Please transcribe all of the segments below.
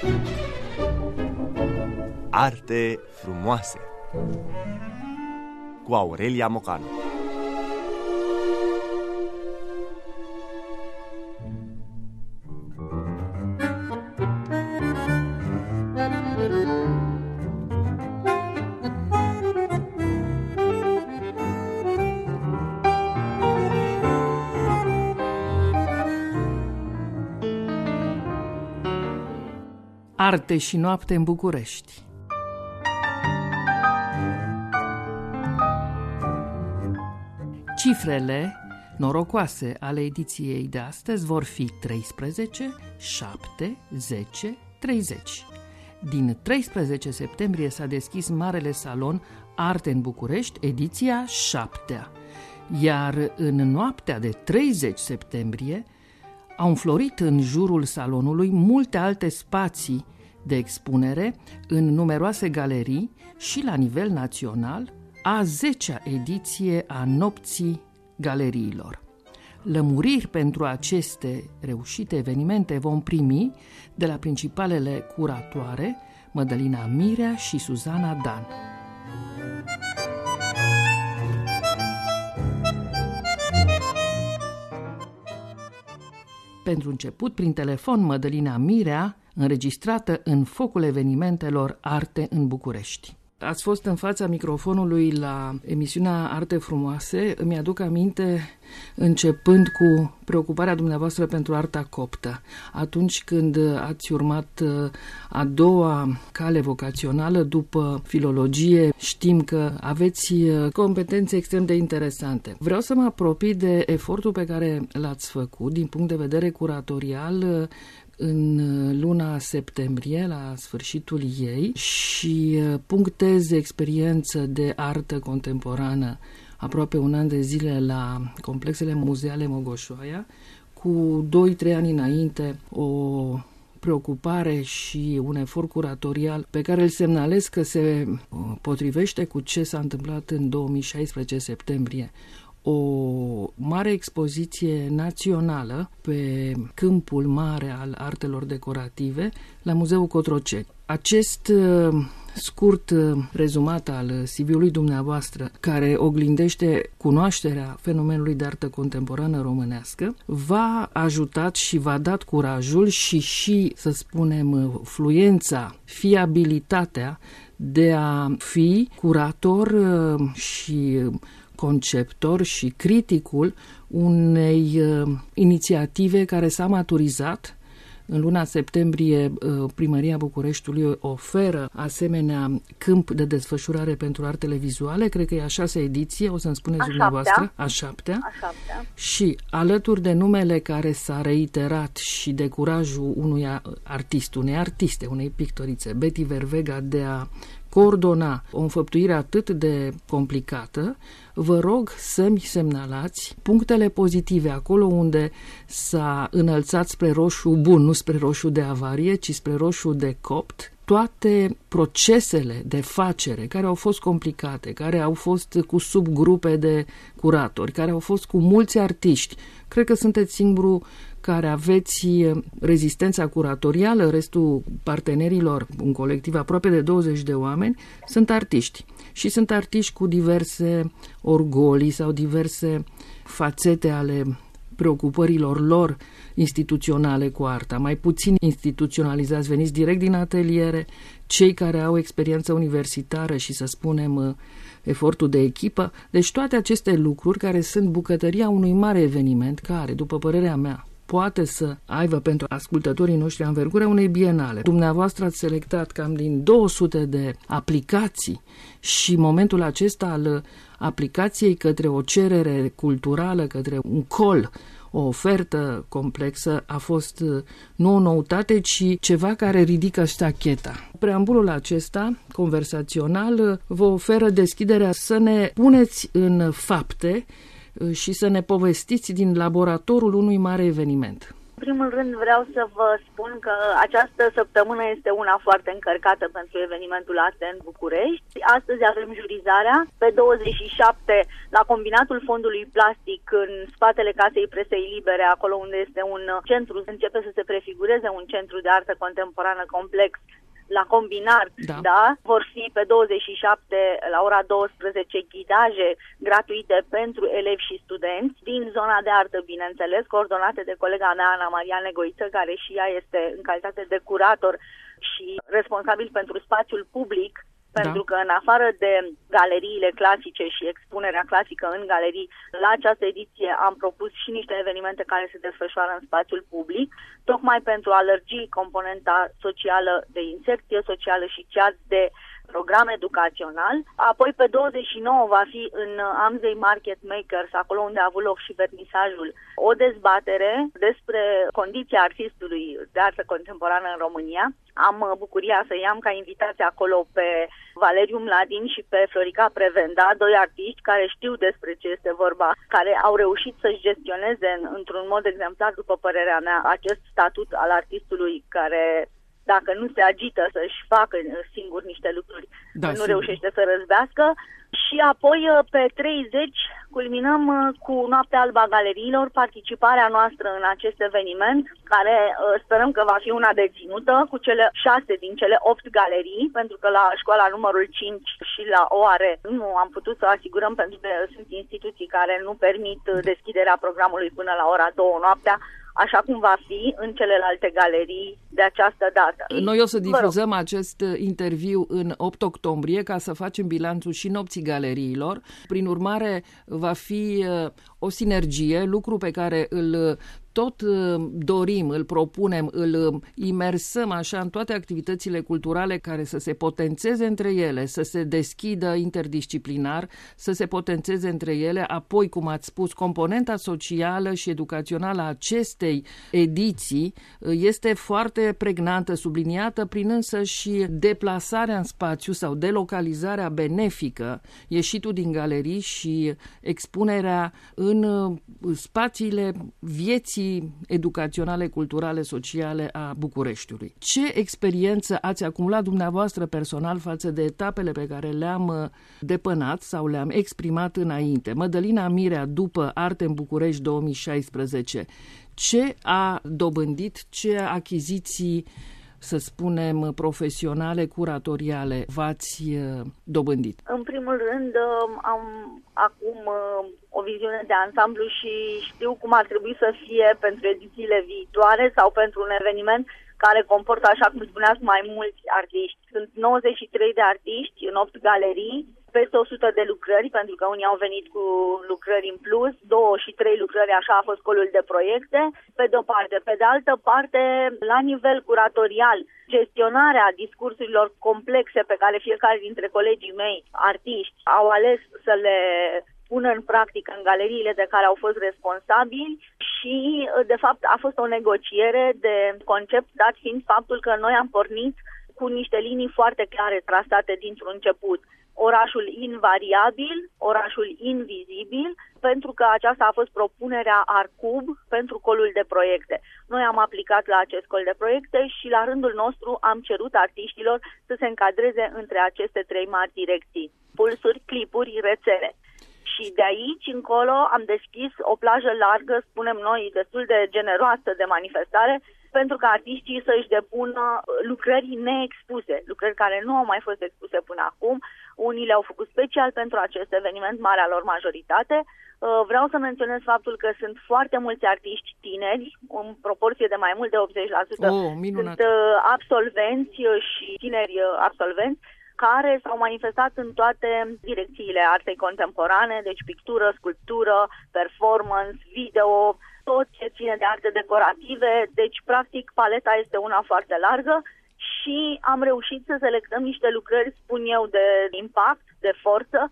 Arte frumoase cu Aurelia Mocanu. Arte și noapte în București. Cifrele norocoase ale ediției de astăzi vor fi 13, 7, 10, 30. Din 13 septembrie s-a deschis Marele Salon Arte în București, ediția 7-a. Iar în noaptea de 30 septembrie au înflorit în jurul salonului multe alte spații de expunere în numeroase galerii și la nivel național a 10-a ediție a Nopții Galeriilor. Lămuriri pentru aceste reușite evenimente vom primi de la principalele curatoare, Mădălina Mirea și Suzana Dan. Pentru început, prin telefon, Mădălina Mirea, înregistrată în focul evenimentelor Arte în București. Ați fost în fața microfonului la emisiunea Arte Frumoase. Îmi aduc aminte începând cu preocuparea dumneavoastră pentru arta coptă. Atunci când ați urmat a doua cale vocațională după filologie, știm că aveți competențe extrem de interesante. Vreau să mă apropii de efortul pe care l-ați făcut din punct de vedere curatorial în luna septembrie, la sfârșitul ei, și punctez experiență de artă contemporană aproape un an de zile la complexele muzeale Mogoșoaia, cu 2-3 ani înainte o preocupare și un efort curatorial pe care îl semnalez că se potrivește cu ce s-a întâmplat în 2016 septembrie. O mare expoziție națională pe câmpul mare al artelor decorative la Muzeul Cotroceni. Acest scurt rezumat al CV-ului dumneavoastră, care oglindește cunoașterea fenomenului de artă contemporană românească, v-a ajutat și v-a dat curajul și, să spunem, fluența, fiabilitatea de a fi curator și conceptor și criticul unei inițiative care s-a maturizat. În luna septembrie, Primăria Bucureștiului oferă asemenea câmp de desfășurare pentru artele vizuale, cred că e a 6-a ediție, o să-mi spuneți dumneavoastră, a 7-a. Și alături de numele care s-a reiterat și de curajul unui artist, unei artiste, unei pictorițe, Betty Vervega, de a coordona o înfăptuire atât de complicată, vă rog să-mi semnalați punctele pozitive, acolo unde s-a înălțat spre roșu bun, nu spre roșu de avarie, ci spre roșu de copt, toate procesele de facere care au fost complicate, care au fost cu subgrupe de curatori, care au fost cu mulți artiști. Cred că sunteți singurul care aveți rezistența curatorială, restul partenerilor, un colectiv aproape de 20 de oameni, sunt artiști. Și sunt artiști cu diverse orgolii sau diverse fațete ale preocupărilor lor instituționale cu arta. Mai puțin instituționalizați, veniți direct din ateliere, cei care au experiență universitară și, să spunem, efortul de echipă. Deci toate aceste lucruri care sunt bucătăria unui mare eveniment care, după părerea mea, poate să aibă pentru ascultătorii noștri anvergura unei bienale. Dumneavoastră ați selectat cam din 200 de aplicații și momentul acesta al aplicației către o cerere culturală, către un call, o ofertă complexă, a fost nu o noutate, ci ceva care ridică ștacheta. Preambulul acesta, conversațional, vă oferă deschiderea să ne puneți în fapte și să ne povestiți din laboratorul unui mare eveniment. În primul rând vreau să vă spun că această săptămână este una foarte încărcată pentru evenimentul Arte în București. Astăzi avem jurizarea. Pe 27 la Combinatul Fondului Plastic, în spatele Casei Presei Libere, acolo unde este un centru, începe să se prefigureze un centru de artă contemporană complex la Combinar, da? Vor fi pe 27 la ora 12 ghidaje gratuite pentru elevi și studenți din zona de artă, bineînțeles, coordonate de colega mea, Ana Maria Negoiță, care și ea este în calitate de curator și responsabil pentru spațiul public, pentru că în afară de galeriile clasice și expunerea clasică în galerii, la această ediție am propus și niște evenimente care se desfășoară în spațiul public, tocmai pentru a lărgi componenta socială de inserție socială și cea de program educațional. Apoi pe 29 va fi în Amzei Market Makers, acolo unde a avut loc și vernisajul, o dezbatere despre condiția artistului de artă contemporană în România. Am bucuria să i-am ca invitați acolo pe Valeriu Mladin și pe Florica Prevenda, doi artiști care știu despre ce este vorba, care au reușit să-și gestioneze într-un mod exemplar, după părerea mea, acest statut al artistului care, dacă nu se agită să-și facă singur niște lucruri, nu reușește să răzbească. Și apoi pe 30 culminăm cu Noaptea Albă a Galeriilor, participarea noastră în acest eveniment, care sperăm că va fi una deținută, cu cele 6 din cele 8 galerii, pentru că la școala numărul 5 și la OARE nu am putut să asigurăm, pentru că sunt instituții care nu permit deschiderea programului până la ora 2 noaptea, așa cum va fi în celelalte galerii de această dată. Noi o să difuzăm acest interviu în 8 octombrie ca să facem bilanțul și Nopții Galeriilor. Prin urmare, va fi o sinergie, lucru pe care îl tot dorim, îl propunem, îl imersăm așa în toate activitățile culturale care să se potențeze între ele, să se deschidă interdisciplinar, să se potențeze între ele. Apoi, cum ați spus, componenta socială și educațională a acestei ediții este foarte pregnantă, subliniată prin însă și deplasarea în spațiu sau delocalizarea benefică, ieșitul din galerii și expunerea în spațiile vieții educaționale, culturale, sociale a Bucureștiului. Ce experiență ați acumulat dumneavoastră personal față de etapele pe care le-am depănat sau le-am exprimat înainte? Mădălina Mirea, după Arte în București 2016, ce a dobândit, ce achiziții, să spunem, profesionale, curatoriale v-ați dobândit? În primul rând, am acum o viziune de ansamblu și știu cum ar trebui să fie pentru edițiile viitoare sau pentru un eveniment care comportă, așa cum spuneați, mai mulți artiști. Sunt 93 de artiști în 8 galerii, peste 100 de lucrări, pentru că unii au venit cu lucrări în plus, 2 și 3 lucrări, așa a fost colul de proiecte, pe de o parte. Pe de altă parte, la nivel curatorial, gestionarea discursurilor complexe pe care fiecare dintre colegii mei, artiști, au ales să le pună în practică în galeriile de care au fost responsabili și, de fapt, a fost o negociere de concept, dat fiind faptul că noi am pornit cu niște linii foarte clare trasate dintr-un început. Orașul invariabil, orașul invizibil, pentru că aceasta a fost propunerea Arcub pentru colul de proiecte. Noi am aplicat la acest col de proiecte și la rândul nostru am cerut artiștilor să se încadreze între aceste 3 mari direcții: pulsuri, clipuri, rețele. Și de aici încolo am deschis o plajă largă, spunem noi, destul de generoasă de manifestare, pentru ca artiștii să-și depună lucrări neexpuse, lucrări care nu au mai fost expuse până acum. Unii le-au făcut special pentru acest eveniment, marea lor majoritate. Vreau să menționez faptul că sunt foarte mulți artiști tineri, în proporție de mai mult de 80%. Sunt absolvenți și tineri absolvenți, care s-au manifestat în toate direcțiile artei contemporane, deci pictură, sculptură, performance, video, tot ce ține de arte decorative. Deci, practic, paleta este una foarte largă și am reușit să selectăm niște lucrări, spun eu, de impact, de forță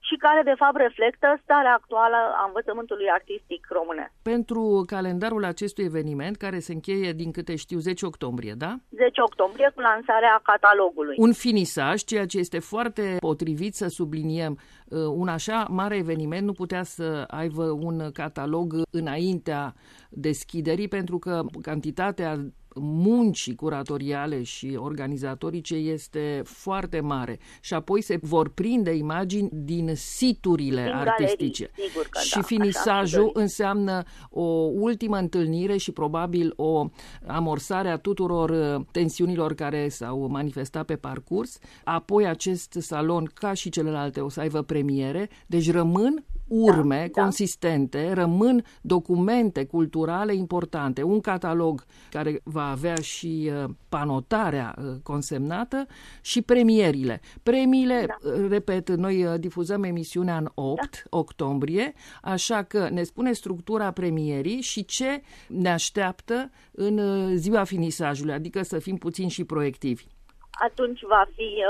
și care de fapt reflectă starea actuală a învățământului artistic românesc. Pentru calendarul acestui eveniment, care se încheie, din câte știu, 10 octombrie, da? 10 octombrie cu lansarea catalogului. Un finisaj, ceea ce este foarte potrivit să subliniem. Un așa mare eveniment nu putea să aibă un catalog înaintea deschiderii, pentru că cantitatea muncii curatoriale și organizatorice este foarte mare și apoi se vor prinde imagini din siturile din artistice. Galerii, sigur că și da, finisajul înseamnă o ultimă întâlnire și probabil o amorsare a tuturor tensiunilor care s-au manifestat pe parcurs. Apoi acest salon, ca și celelalte, o să aibă premiere, deci rămân urme consistente, rămân documente culturale importante, un catalog care va avea și panotarea consemnată și premierile. Premiile, repet, noi difuzăm emisiunea în 8 octombrie, așa că ne spune structura premierii și ce ne așteaptă în ziua finisajului, adică să fim puțin și proiectivi. Atunci va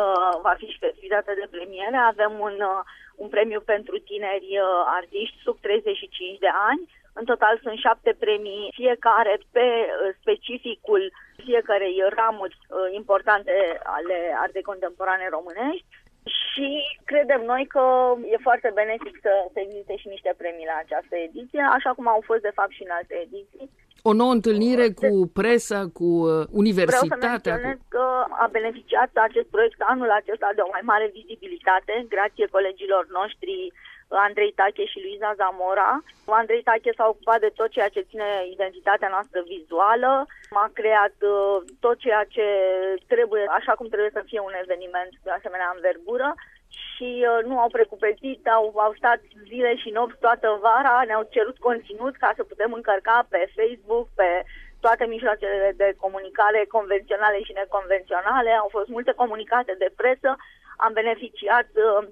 fi și festivitatea de premiere. Avem un premiu pentru tineri artiști sub 35 de ani. În total sunt 7 premii, fiecare pe specificul fiecărei ramuri importante ale artei contemporane românești. Și credem noi că e foarte benefic să existe și niște premii la această ediție, așa cum au fost de fapt și în alte ediții. O nouă întâlnire cu presa, cu universitatea. Vreau să menționez că a beneficiat acest proiect anul acesta de o mai mare vizibilitate, grație colegilor noștri Andrei Tache și Luiza Zamora. Andrei Tache s-a ocupat de tot ceea ce ține identitatea noastră vizuală, a creat tot ceea ce trebuie, așa cum trebuie să fie un eveniment de asemenea învergură. Și nu au precupețit, au stat zile și nopți toată vara, ne-au cerut conținut ca să putem încărca pe Facebook, pe toate mijloacele de comunicare convenționale și neconvenționale. Au fost multe comunicate de presă, am beneficiat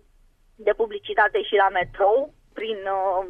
de publicitate și la Metrou, prin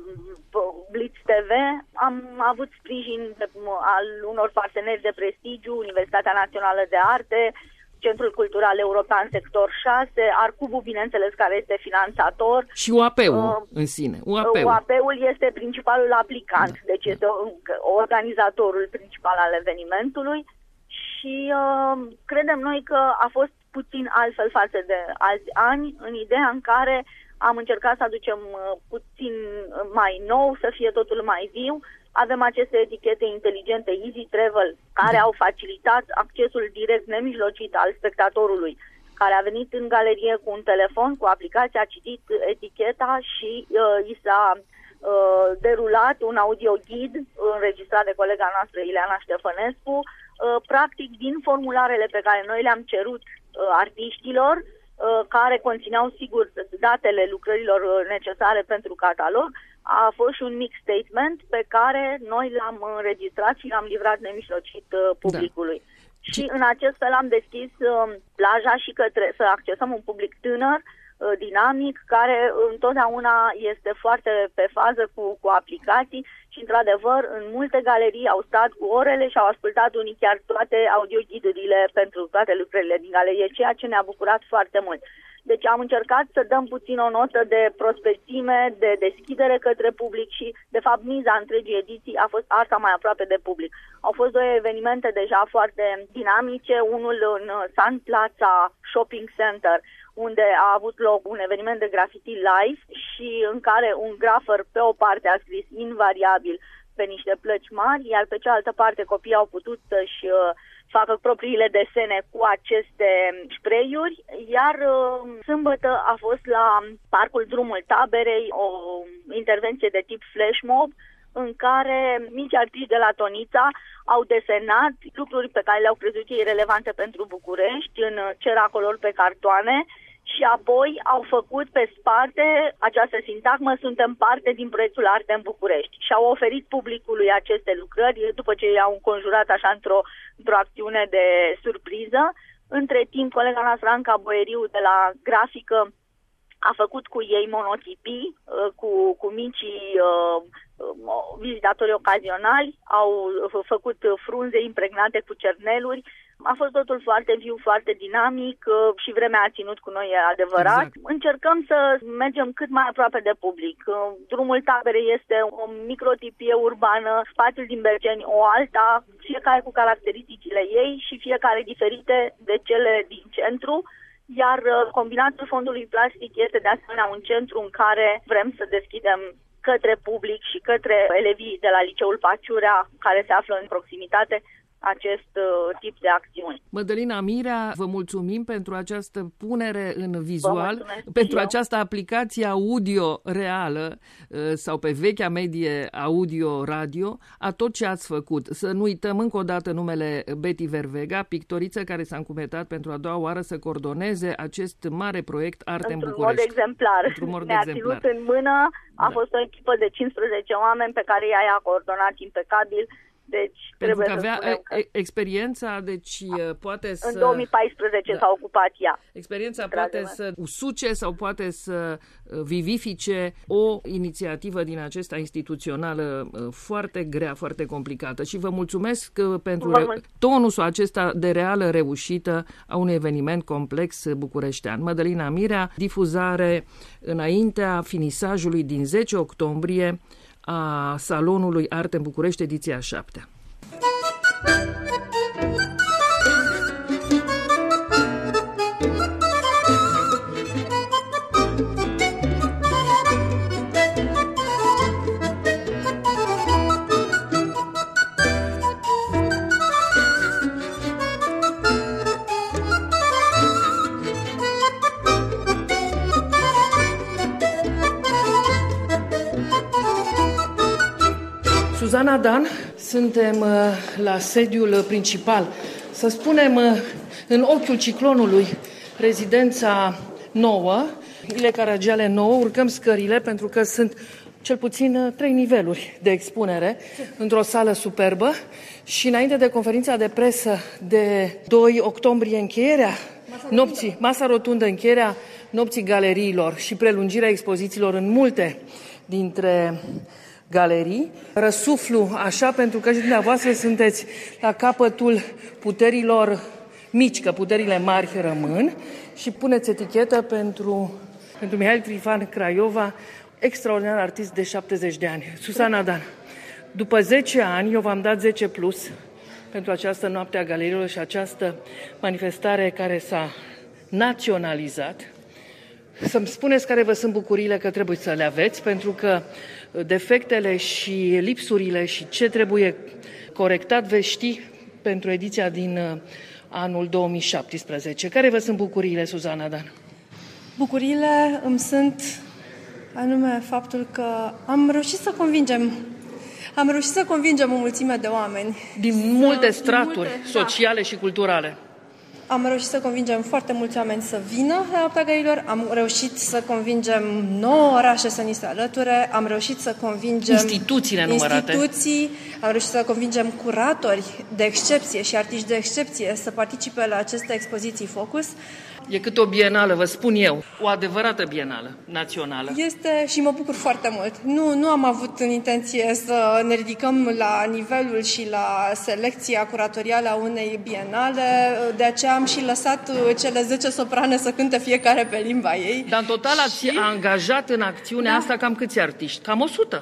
Blitz TV. Am avut sprijin al unor parteneri de prestigiu, Universitatea Națională de Arte, Centrul Cultural European Sector 6, Arcubu, bineînțeles, care este finanțator. Și UAP-ul în sine. UAP-ul este principalul aplicant, deci este organizatorul principal al evenimentului și credem noi că a fost puțin altfel față de alți ani, în ideea în care am încercat să aducem puțin mai nou, să fie totul mai viu. Avem aceste etichete inteligente Easy Travel, care au facilitat accesul direct nemijlocit al spectatorului, care a venit în galerie cu un telefon, cu aplicația, a citit eticheta și i s-a derulat un audioghid înregistrat de colega noastră Ileana Ștefănescu, practic din formularele pe care noi le-am cerut artiștilor, care conțineau, sigur, datele lucrărilor necesare pentru catalog. A fost și un mic statement pe care noi l-am înregistrat și l-am livrat nemijlocit publicului. Da. Și în acest fel am deschis plaja și să accesăm un public tânăr, dinamic, care întotdeauna este foarte pe fază cu aplicații și, într-adevăr, în multe galerii au stat cu orele și au ascultat unii chiar toate audioghidurile pentru toate lucrările din galerie, ceea ce ne-a bucurat foarte mult. Deci am încercat să dăm puțin o notă de prospețime, de deschidere către public și, de fapt, miza întregii ediții a fost arta mai aproape de public. Au fost 2 evenimente deja foarte dinamice, unul în Sun Plaza Shopping Center, unde a avut loc un eveniment de graffiti live și în care un grafer pe o parte a scris invariabil pe niște plăci mari, iar pe cealaltă parte copiii au putut să-și facă propriile desene cu aceste spray-uri, iar sâmbătă a fost la Parcul Drumul Taberei o intervenție de tip flash mob, în care mici artiști de la Tonița au desenat lucruri pe care le-au crezut ei relevante pentru București în ceracoluri pe cartoane și apoi au făcut pe spate această sintagmă: suntem parte din proiectul Arte în București, și au oferit publicului aceste lucrări după ce i-au înconjurat așa într-o acțiune de surpriză. Între timp, colega noastră Anca Boeriu de la grafică a făcut cu ei monotipii, cu micii vizitatori ocazionali, au făcut frunze impregnate cu cerneluri, A fost totul foarte viu, foarte dinamic și vremea a ținut cu noi, e adevărat. Exact. Încercăm să mergem cât mai aproape de public. Drumul taberei este o microtipie urbană, spațiul din Berceni o alta, fiecare cu caracteristicile ei și fiecare diferite de cele din centru. Iar combinatul fondului plastic este de asemenea un centru în care vrem să deschidem către public și către elevii de la Liceul Paciurea, care se află în proximitate, acest tip de acțiuni. Mădălina Mirea, vă mulțumim pentru această punere în vizual, pentru această aplicație audio reală sau pe vechea medie audio-radio a tot ce ați făcut. Să nu uităm încă o dată numele Betty Vervega, pictoriță care s-a încumetat pentru a doua oară să coordoneze acest mare proiect Arte în București. Într-un mod exemplar. Ne-a ținut în mână, a fost o echipă de 15 oameni pe care ea i-a coordonat impecabil. Deci, pentru că avea experiența, deci poate să... În 2014 s-a ocupat ea. Experiența poate să usuce sau poate să vivifice o inițiativă din acesta instituțională foarte grea, foarte complicată. Și vă mulțumesc pentru tonusul acesta de reală reușită a unui eveniment complex bucureștean. Mădălina Mirea, difuzare înaintea finisajului din 10 octombrie a Salonului Arte în București, ediția 7. Suzana Dan, suntem la sediul principal, să spunem în ochiul ciclonului, rezidența nouă, Ile Caragiale nouă, urcăm scările pentru că sunt cel puțin 3 niveluri de expunere într-o sală superbă și înainte de conferința de presă de 2 octombrie încheierea nopții, masa rotundă, încheierea nopții galeriilor și prelungirea expozițiilor în multe dintre galerii. Răsuflu așa pentru că și dumneavoastră sunteți la capătul puterilor mici, că puterile mari rămân și puneți etichetă pentru Mihail Trifan Craiova, extraordinar artist de 70 de ani. Suzana Dan, după 10 ani, eu v-am dat 10 plus pentru această noapte a galeriilor și această manifestare care s-a naționalizat. Să-mi spuneți care vă sunt bucuriile că trebuie să le aveți, pentru că defectele și lipsurile și ce trebuie corectat veți ști pentru ediția din anul 2017. Care vă sunt bucuriile, Suzana Dan? Bucuriile îmi sunt anume faptul că am reușit să convingem o mulțime de oameni. Din multe straturi sociale și culturale. Am reușit să convingem foarte mulți oameni să vină la Noaptea Galeriilor, am reușit să convingem 9 orașe să ni se alăture, am reușit să convingem instituții, am reușit să convingem curatori de excepție și artiști de excepție să participe la aceste expoziții Focus. E cât o bienală, vă spun eu, o adevărată bienală națională. Este și mă bucur foarte mult. Nu am avut în intenție să ne ridicăm la nivelul și la selecția curatorială a unei bienale, de aceea am și lăsat cele 10 soprane să cânte fiecare pe limba ei. Dar în total ați angajat în acțiunea asta cam câți artiști? Cam 100?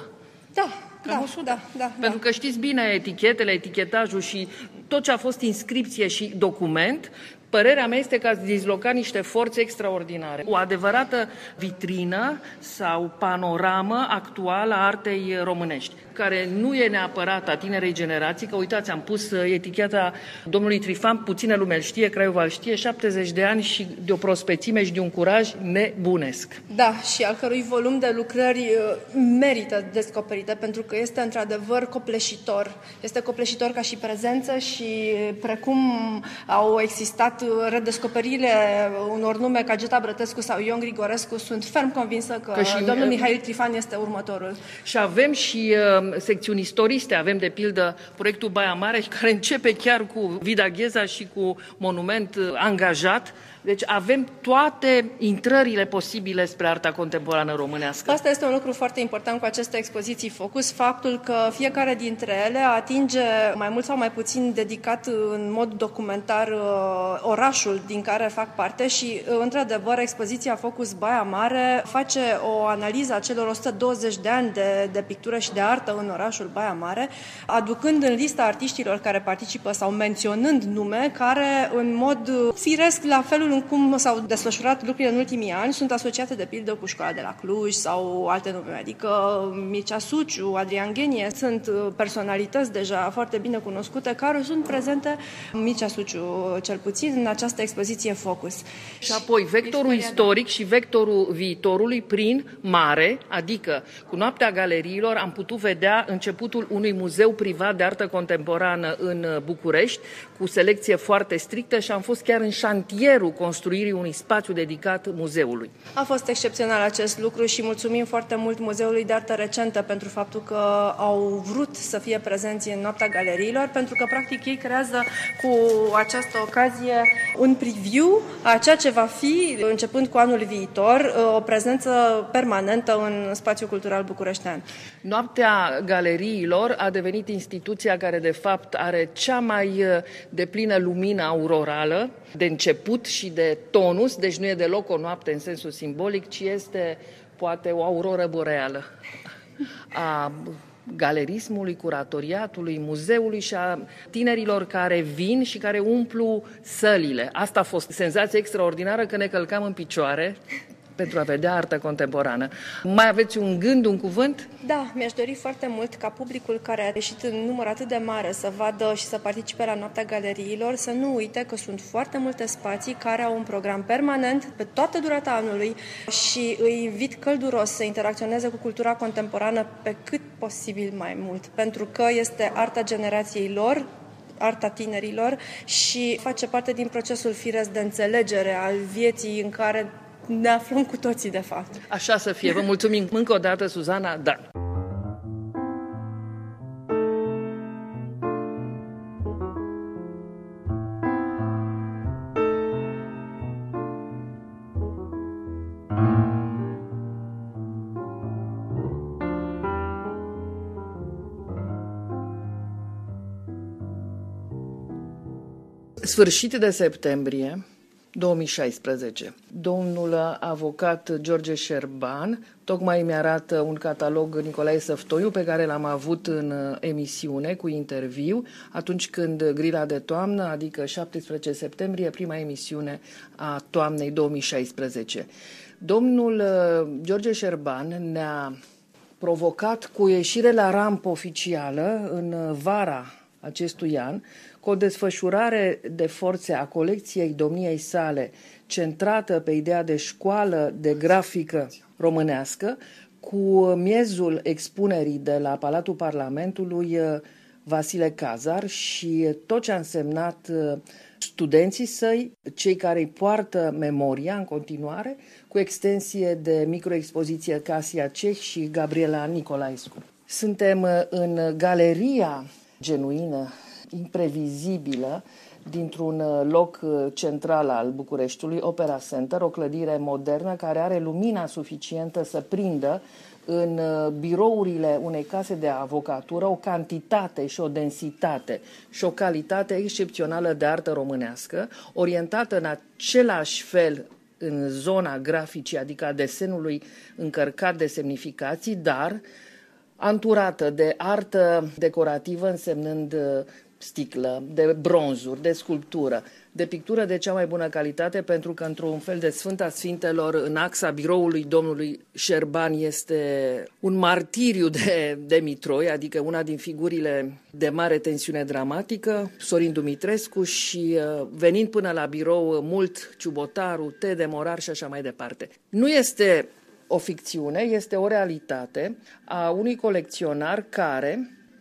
Da. Pentru că știți bine etichetele, etichetajul și tot ce a fost inscripție și document. Părerea mea este că ați dislocat niște forțe extraordinare. O adevărată vitrină sau panoramă actuală a artei românești, care nu e neapărat a tinerei generații, că uitați, am pus eticheta domnului Trifan, puțină lume îl știe, Craiova îl știe, 70 de ani și de o prospețime și de un curaj nebunesc. Da, și al cărui volum de lucrări merită descoperite, pentru că este într-adevăr copleșitor. Este copleșitor ca și prezență și precum au existat redescoperirile unor nume ca Geta Brătescu sau Ion Grigorescu, sunt ferm convinsă că domnul Mihail Trifan este următorul. Și avem și secțiuni istoriste, avem de pildă proiectul Baia Mare, care începe chiar cu Vida Gheza și cu monument angajat. Deci avem toate intrările posibile spre arta contemporană românească. Asta este un lucru foarte important cu aceste expoziții Focus, faptul că fiecare dintre ele atinge mai mult sau mai puțin dedicat în mod documentar orașul din care fac parte și, într-adevăr, expoziția Focus Baia Mare face o analiză a celor 120 de ani de pictură și de artă în orașul Baia Mare, aducând în lista artiștilor care participă sau menționând nume care, în mod firesc, la felul în cum s-au desfășurat lucrurile în ultimii ani, sunt asociate de pildă cu școala de la Cluj sau alte nume, adică Mircea Suciu, Adrian Ghenie, sunt personalități deja foarte bine cunoscute care sunt prezente, Mircea Suciu cel puțin, în această expoziție Focus. Și apoi vectorul istoric și vectorul viitorului prin mare, adică cu Noaptea Galeriilor am putut vedea începutul unui muzeu privat de artă contemporană în București, cu selecție foarte strictă și am fost chiar în șantierul construirii unui spațiu dedicat muzeului. A fost excepțional acest lucru și mulțumim foarte mult Muzeului de Artă Recentă pentru faptul că au vrut să fie prezenți în Noaptea Galeriilor, pentru că practic ei creează cu această ocazie un preview a ceea ce va fi, începând cu anul viitor, o prezență permanentă în spațiul cultural bucureștean. Noaptea Galeriilor a devenit instituția care de fapt are cea mai deplină lumină aurorală de început și de tonus, deci nu e deloc o noapte în sensul simbolic, ci este poate o auroră boreală a galerismului, curatoriatului, muzeului și a tinerilor care vin și care umplu sălile. Asta a fost senzație extraordinară, că ne călcam în picioare pentru a vedea artă contemporană. Mai aveți un gând, un cuvânt? Da, mi-aș dori foarte mult ca publicul care a ieșit în număr atât de mare să vadă și să participe la Noaptea Galeriilor să nu uite că sunt foarte multe spații care au un program permanent pe toată durata anului și îi invit călduros să interacționeze cu cultura contemporană pe cât posibil mai mult, pentru că este arta generației lor, arta tinerilor și face parte din procesul firesc de înțelegere al vieții în care ne aflăm cu toții, de fapt. Așa să fie. Vă mulțumim încă o dată, Suzana. Da. Sfârșit de septembrie 2016. Domnul avocat George Șerban tocmai mi-arată un catalog Nicolae Săftoiu pe care l-am avut în emisiune cu interviu atunci când Grila de toamnă, adică 17 septembrie, prima emisiune a toamnei 2016. Domnul George Șerban ne-a provocat cu ieșire la rampă oficială în vara acestui an, cu o desfășurare de forțe a colecției domniei sale, centrată pe ideea de școală de grafică românească, cu miezul expunerii de la Palatul Parlamentului Vasile Cazar și tot ce a însemnat studenții săi, cei care îi poartă memoria în continuare, cu extensie de microexpoziție Casia Ceh și Gabriela Nicolaescu. Suntem în galeria genuină, imprevizibilă, dintr-un loc central al Bucureștiului, Opera Center, o clădire modernă care are lumina suficientă să prindă în birourile unei case de avocatură o cantitate și o densitate și o calitate excepțională de artă românească, orientată în același fel în zona graficii, adică a desenului încărcat de semnificații, dar anturată de artă decorativă, însemnând sticlă, de bronzuri, de sculptură, de pictură de cea mai bună calitate, pentru că într-un fel de Sfânta Sfintelor, în axa biroului domnului Șerban, este un martiriu de Mitroi, adică una din figurile de mare tensiune dramatică, Sorin Dumitrescu, și venind până la birou mult Ciubotaru, Tede Morar și așa mai departe. Nu este o ficțiune, este o realitate a unui colecționar care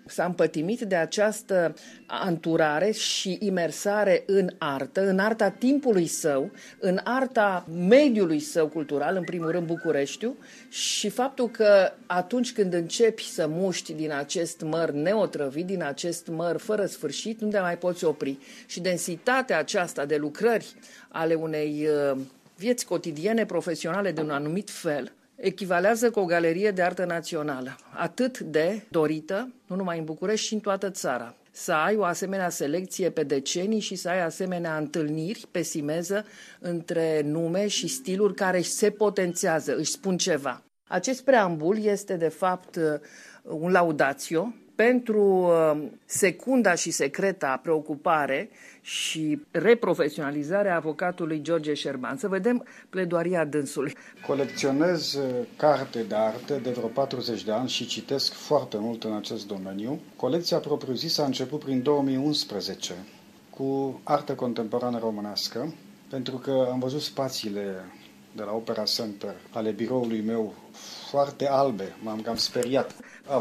s-a împătimit de această anturare și imersare în arta timpului său, în arta mediului său cultural, în primul rând Bucureștiu, și faptul că atunci când începi să muști din acest măr neotrăvit, din acest măr fără sfârșit, nu te mai poți opri. Și densitatea aceasta de lucrări ale unei vieți cotidiene, profesionale de un anumit fel, echivalează cu o galerie de artă națională, atât de dorită, nu numai în București, ci în toată țara. Să ai o asemenea selecție pe decenii și să ai asemenea întâlniri pe simeză între nume și stiluri care se potențează, își spun ceva. Acest preambul este, de fapt, un laudatio pentru secunda și secreta preocupare și reprofesionalizarea avocatului George Șerban. Să vedem pledoaria dânsului. Colecționez carte de artă de vreo 40 de ani și citesc foarte mult în acest domeniu. Colecția propriu-zisă a început prin 2011 cu artă contemporană românească, pentru că am văzut spațiile de la Opera Center ale biroului meu foarte albe, m-am cam speriat.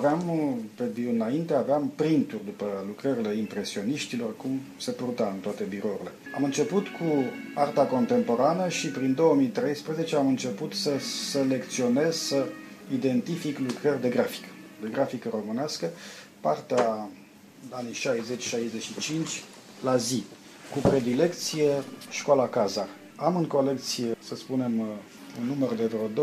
Aveam printuri după lucrările impresioniștilor, cum se purta în toate birourile. Am început cu arta contemporană și prin 2013 am început să selecționez, să identific lucrări de grafică românească, partea anii 60-65 la zi, cu predilecție Școala Cazar. Am în colecție, să spunem, un număr de vreo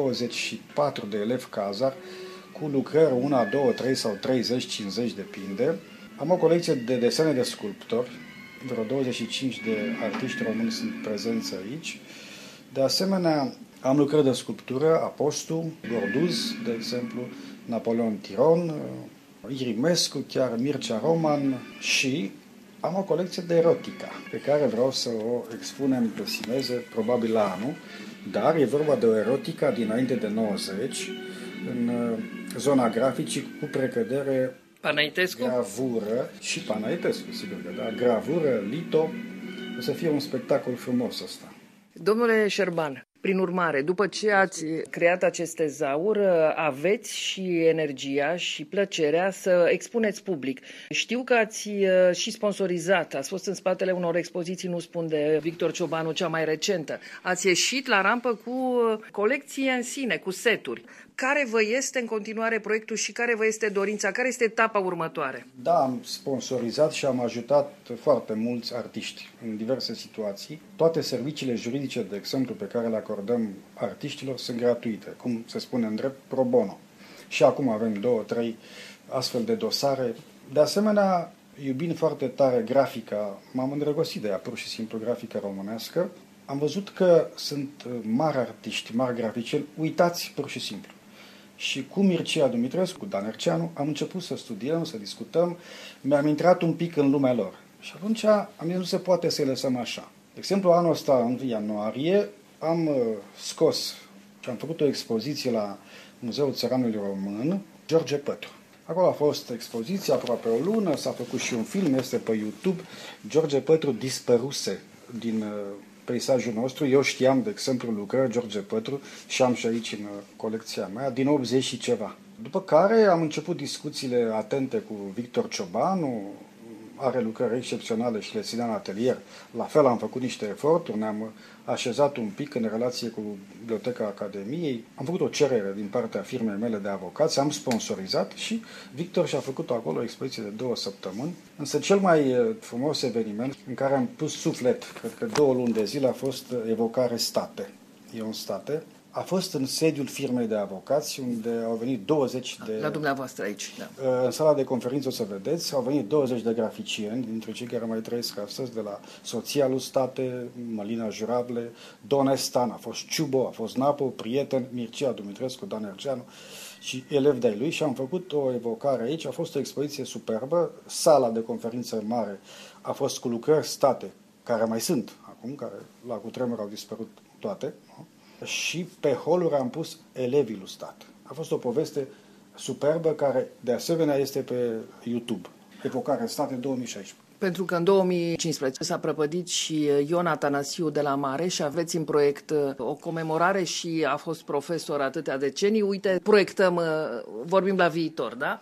24 de elevi Cazar, cu lucrări 1, 2, 3 sau 30, 50, depinde. Am o colecție de desene de sculptori, vreo 25 de artiști români sunt prezenți aici. De asemenea, am lucrări de sculptură, Apostu, Gorduz, de exemplu, Napoleon Tiron, Irimescu, chiar Mircea Roman, și am o colecție de erotica, pe care vreau să o expunem pe simeze, probabil la anul, dar e vorba de o erotica dinainte de 90, în zona graficii, cu precădere Panaitescu? Gravură și Panaitescu, sigur că da, gravură, lito, o să fie un spectacol frumos ăsta. Domnule Șerban, prin urmare, după ce ați creat acest tezaur, aveți și energia și plăcerea să expuneți public. Știu că ați și sponsorizat, ați fost în spatele unor expoziții, nu spun de Victor Ciobanu, cea mai recentă. Ați ieșit la rampă cu colecție în sine, cu seturi. Care vă este în continuare proiectul și care vă este dorința? Care este etapa următoare? Da, am sponsorizat și am ajutat foarte mulți artiști în diverse situații. Toate serviciile juridice, de exemplu, pe care le acordăm artiștilor sunt gratuite, cum se spune în drept, pro bono. Și acum avem 2-3 astfel de dosare. De asemenea, iubind foarte tare grafica, m-am îndrăgostit de ea, pur și simplu grafica românească. Am văzut că sunt mari artiști, mari graficieni, uitați pur și simplu. Și cu Mircea Dumitrescu, cu Dan Erceanu, am început să studiem, să discutăm, mi-am intrat un pic în lumea lor. Și atunci am zis, nu se poate să-i lăsăm așa. De exemplu, anul ăsta, în ianuarie, am scos și am făcut o expoziție la Muzeul Țăranului Român, George Pătru. Acolo a fost expoziție aproape o lună, s-a făcut și un film, este pe YouTube, George Pătru dispăruse din peisajul nostru. Eu știam, de exemplu, lucrări George Pătru și am și aici în colecția mea, din 80 și ceva. După care am început discuțiile atente cu Victor Ciobanu, are lucrări excepționale și le ținea în atelier. La fel am făcut niște eforturi, ne-am așezat un pic în relație cu Biblioteca Academiei, am făcut o cerere din partea firmei mele de avocați, am sponsorizat și Victor și-a făcut acolo o expoziție de 2 săptămâni. Însă cel mai frumos eveniment în care am pus suflet, cred că 2 luni de zile, a fost Evocare State. Ion State. A fost în sediul firmei de avocați, unde au venit 20 de... La dumneavoastră aici, da. În sala de conferință, o să vedeți, au venit 20 de graficieni, dintre cei care mai trăiesc astăzi, de la soția lui State, Mălina Jurable, Don Estan, a fost Ciubo, a fost Napo, prieten, Mircea Dumitrescu, Dan Erceanu și elevi de-ai lui, și am făcut o evocare aici. A fost o expoziție superbă, sala de conferință mare a fost cu lucrări State, care mai sunt acum, care la cutremur au dispărut toate, nu? Și pe holuri am pus elevii lui Stat. A fost o poveste superbă care, de asemenea, este pe YouTube. Evocare State 2016. Pentru că în 2015 s-a prăpădit și Ion Atanasiu de la Mare și aveți în proiect o comemorare și a fost profesor atâtea decenii. Uite, proiectăm, vorbim la viitor, da?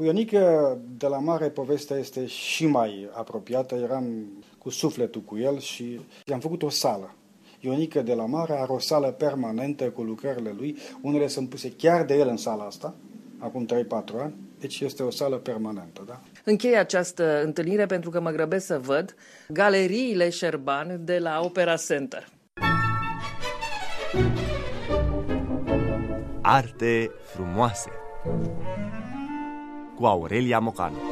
Cu Ionică de la Mare povestea este și mai apropiată. Eram cu sufletul cu el și i-am făcut o sală. Ionică de la Mare are o sală permanentă cu lucrările lui. Unele sunt puse chiar de el în sala asta, acum 3-4 ani. Deci este o sală permanentă, da? Închei această întâlnire pentru că mă grăbesc să văd galeriile Șerban de la Opera Center. Arte frumoase cu Aurelia Mocanu.